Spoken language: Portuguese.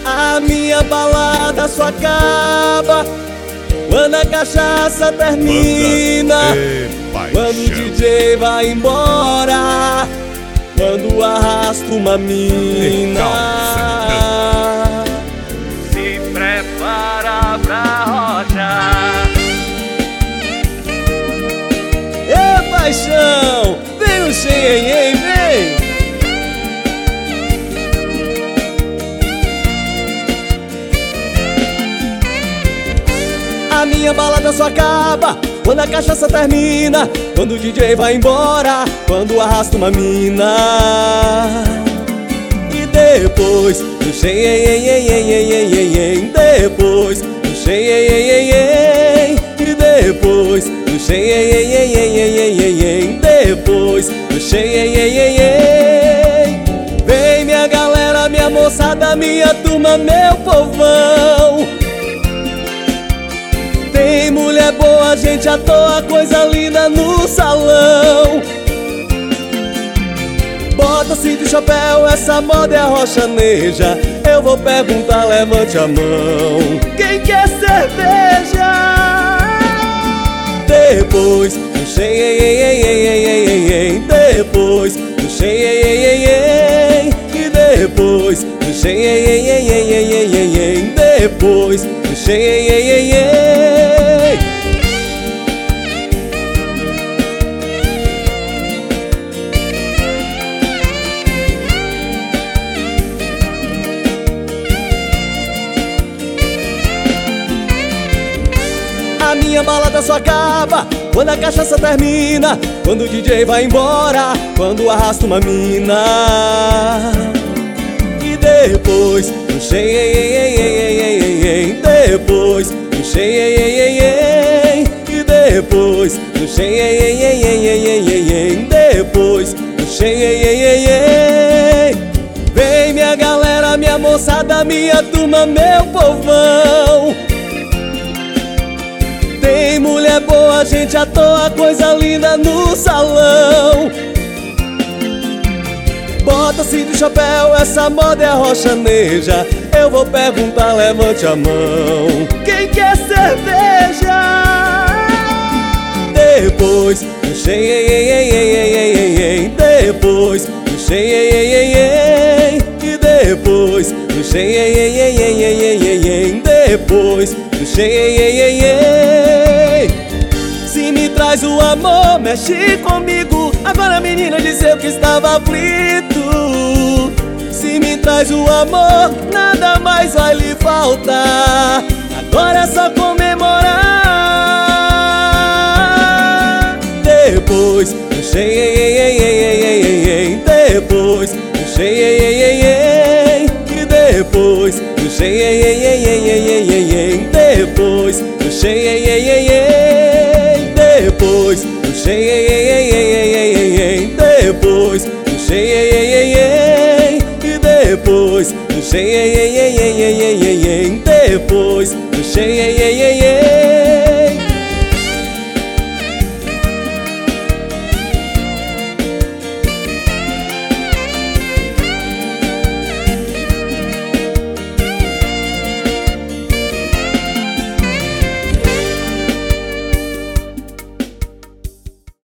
A minha balada só acaba quando a cachaça termina, quando o DJ vai embora, quando arrasta uma mina. Se prepara pra rocha. Ê, paixão, vem o Xenhenhen, vem. A minha balada só acaba quando a cachaça termina, quando o DJ vai embora, quando arrasta uma mina. E depois do Xenhenhen, depois do Xenhenhen, e depois do Xenhenhen, depois do Xenhenhen. Vem minha galera, minha moçada, minha turma, meu povão. Tem mulher boa, gente à toa, coisa linda no salão. Bota cinto e chapéu, essa moda é a rochaneja. Eu vou perguntar, levante a mão, quem quer cerveja? Depois do Xenhenhen, depois do Xenhenhen, e depois do Xenhenhen, depois do Xenhenhen. A minha balada só acaba quando a cachaça termina, quando o DJ vai embora, quando arrasta uma mina. E depois do Xenhenhen, depois do Xenhenhen, e depois do Xenhenhen, depois do Xenhenhen. Vem minha galera, minha moçada, minha turma, meu povão. Tem mulher boa, gente à toa, coisa linda no salão. Bota cinto e chapéu, essa moda é a rochaneja. Eu vou perguntar, levante a mão, quem quer cerveja? Depois do Xenhenhen, depois do Xenhenhen, e depois do Xenhenhen, depois do Xenhenhen. Se me traz o amor, mexe comigo. Agora menina, dizeu que estava aflito. Se me traz o amor, nada mais vai lhe faltar. Agora é só comemorar. Depois do Xenhenhen, depois do Xenhenhen, e depois do Xenhenhen, depois do Xenhenhen, depois do Xenhenhen, depois do Xenhenhen, e depois do Xenhenhen, depois do Xenhenhen.